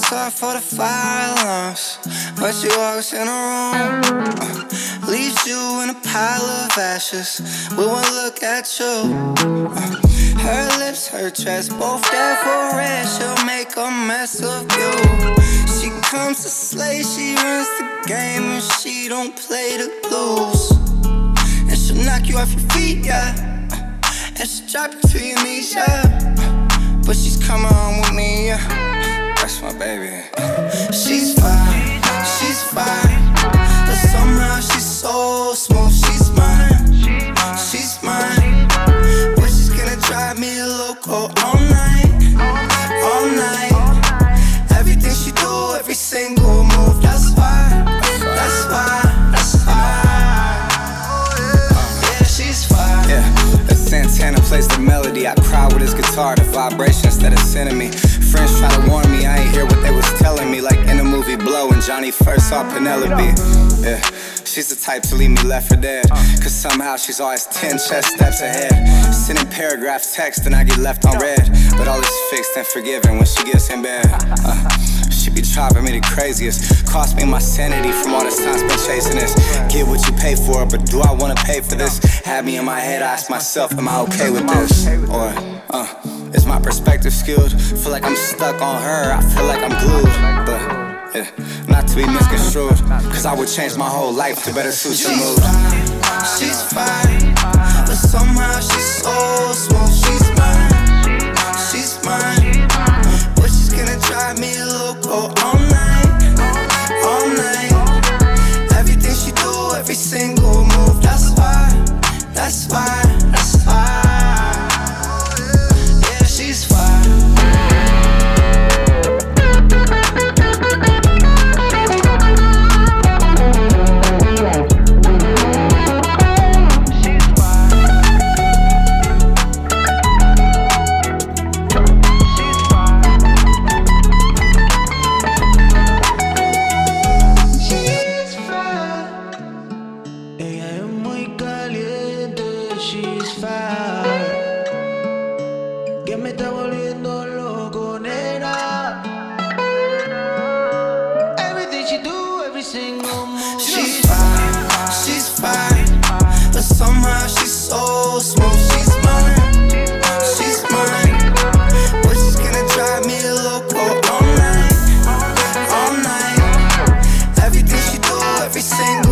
off for the fire alarms, but she walks in a room, leaves you in a pile of ashes with one look at you. Her lips, her dress, both there for rest. She'll make a mess of you. She comes to slay, she runs the game, and she don't play the blues. And she'll knock you off your feet, yeah, and she'll drop you to your knees, yeah. But she's coming home with me, yeah. That's my baby. She's fine, she's fine, but somehow she's so smooth. She's mine, she's mine, but she's gonna drive me loco all night, all night. Everything she do, every single move, that's why, that's why, that's why. Yeah, she's fine. Yeah, as Santana plays the melody, I cry with his guitar, the vibrations that it's sending me. Friends try to warn me, I ain't hear what they was telling me. Like in the movie Blow, when Johnny first saw Penelope. Yeah, she's the type to leave me left for dead, cause somehow she's always 10 chess steps ahead. Sending paragraphs, text, and I get left on red. But all is fixed and forgiven when she gets in bed. She be driving me the craziest, cost me my sanity from all this time spent chasing this. Get what you pay for, but do I wanna pay for this? Had me in my head, I ask myself, am I okay with this? Or, is my perspective skewed? Feel like I'm stuck on her, I feel like I'm glued. But, yeah, not to be misconstrued, cause I would change my whole life to better suit your mood. She's fine, but somehow she's so smooth. She's mine, she's mine, but she's gonna drive me loco all night, all night. Everything she do, every single move, that's why, that's why, that's why. Yeah, she's fine. She's fire, que me está volviendo loco, nena. Everything she do, every single move. She's fine, but somehow she's so smooth. She's mine, but she's gonna drive me loco all night, all night. Everything she do, every single